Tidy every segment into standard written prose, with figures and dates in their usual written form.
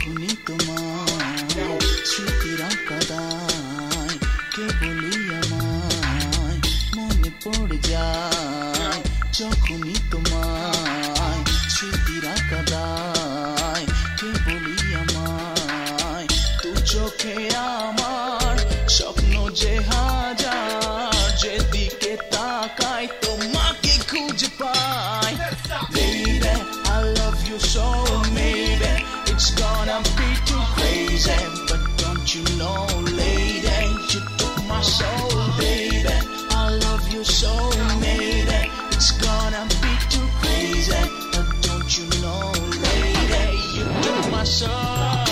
যখনই তোমায় স্মৃতিরা কাদায় কে বলি আমায় মনে পড়ে যায় যখনই তোমায় স্মৃতিরা কাদায় কে বলি আমায় তু চোখে আমার স্বপ্ন যে হাজার যেদিকে তাকাই তোমাকে খুঁজে পাই Baby, I love you so maybe it's gonna be too crazy but don't you know lady you took my soul baby I love you so maybe it's gonna be too crazy but don't you know lady you took my soul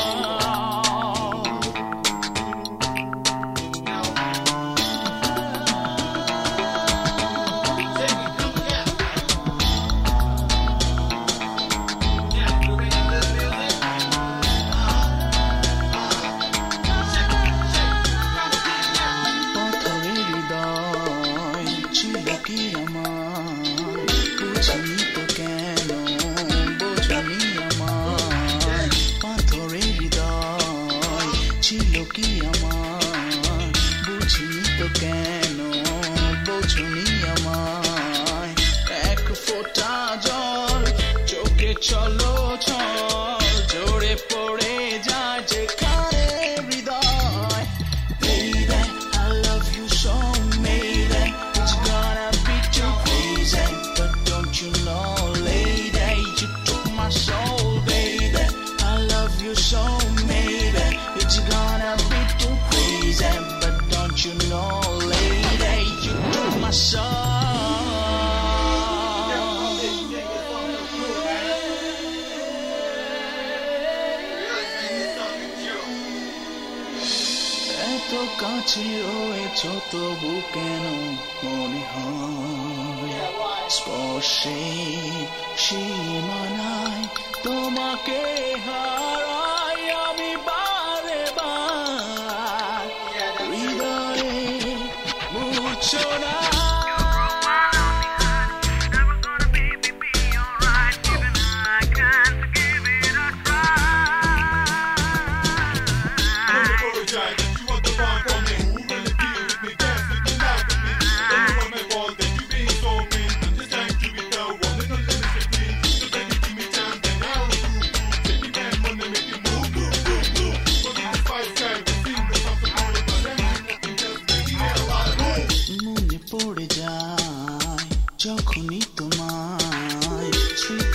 ছিল কি আমার বুঝিনি তো কেন বোঝনি আমায় এক ফোঁটা জল চোখে চলো চল জোরে পড়ে যায় যেখানে হৃদয় Baby, I love you so maybe it's gonna be too crazy but don't you know lady you took my soul baby I love you so maybe it's gonna be too crazy but don't you know lady you took my soul এত কাছে রয়েছো তবু কেন মনে হয় স্পর্শে সীমানায় তোমাকে হারাই আমি বারে বার হৃদয়ে মূর্ছনা পড়ে যায় যখনই তোমায়